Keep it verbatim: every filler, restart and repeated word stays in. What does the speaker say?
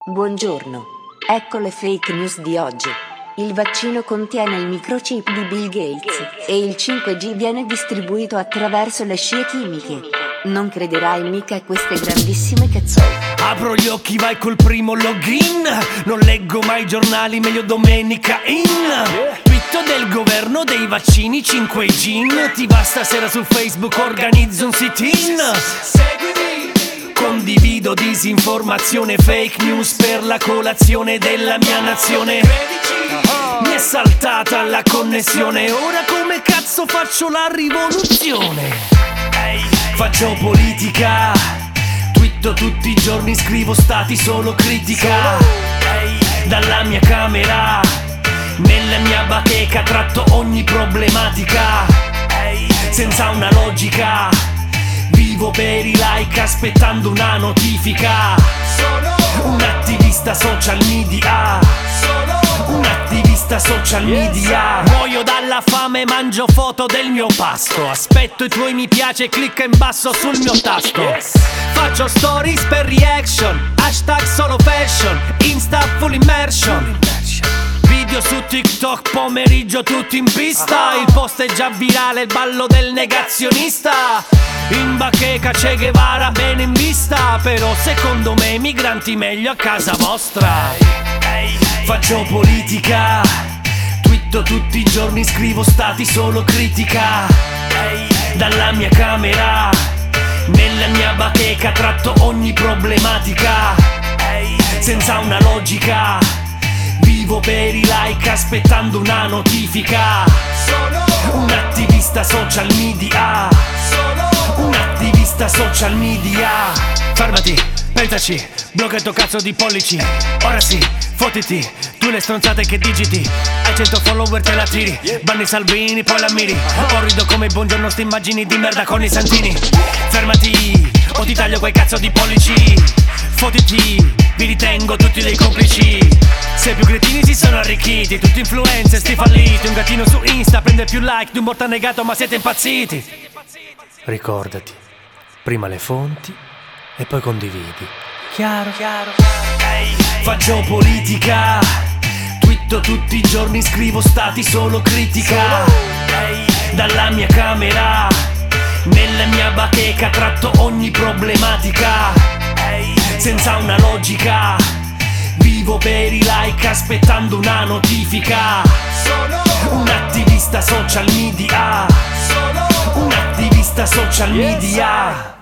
Buongiorno. Ecco le fake news di oggi. Il vaccino contiene il microchip di Bill Gates e il cinque G viene distribuito attraverso le scie chimiche. Non crederai mica a queste grandissime cazzate. Apro gli occhi, vai col primo login. Non leggo mai giornali, meglio domenica in. Tweet del governo dei vaccini cinque G. Ti va stasera su Facebook, organizzo un sit-in. Seguimi. Condivido disinformazione, fake news per la colazione della mia nazione. Mi è saltata la connessione, ora come cazzo faccio la rivoluzione? Faccio politica, twitto tutti i giorni, scrivo stati solo critica. Dalla mia camera, nella mia bacheca tratto ogni problematica. Senza una logica, vivo per i like aspettando una notifica. Sono un attivista social media. Sono un attivista social media. Muoio dalla fame, mangio foto del mio pasto. Aspetto i tuoi mi piace, clicca in basso sul mio tasto. Faccio stories per reaction, hashtag solo fashion, Insta full immersion. Video su TikTok, pomeriggio tutti in pista. Il post è già virale, il ballo del negazionista. In bacheca Che Guevara bene in vista. Però secondo me migranti meglio a casa vostra. Faccio politica, twitto tutti i giorni, scrivo stati solo critica. Dalla mia camera, nella mia bacheca tratto ogni problematica. Senza una logica, vivo per i like aspettando una notifica. Sono un attivista social media. Sono un attivista social media. Fermati, pensaci, blocca il tuo cazzo di pollici. Ora sì, fottiti, tu le stronzate che digiti. Hai cento follower te la tiri, banni Salvini poi la miri. Orrido come buongiorno sti immagini di merda con i santini. Fermati, o ti taglio quei cazzo di pollici. Fottiti, vi ritengo tutti dei complici. Se più cretini si sono arricchiti, tutti influencer, sti falliti. Un gattino su Insta prende più like di un morto annegato, ma siete impazziti. Ricordati, prima le fonti e poi condividi. Chiaro, chiaro, chiaro. Faccio politica, twitto tutti i giorni, scrivo stati solo critica. Dalla mia camera, nella mia bacheca tratto ogni problematica. Senza una logica, vivo per i like aspettando una notifica. Sono un attivista social media. Sono un attivista social media.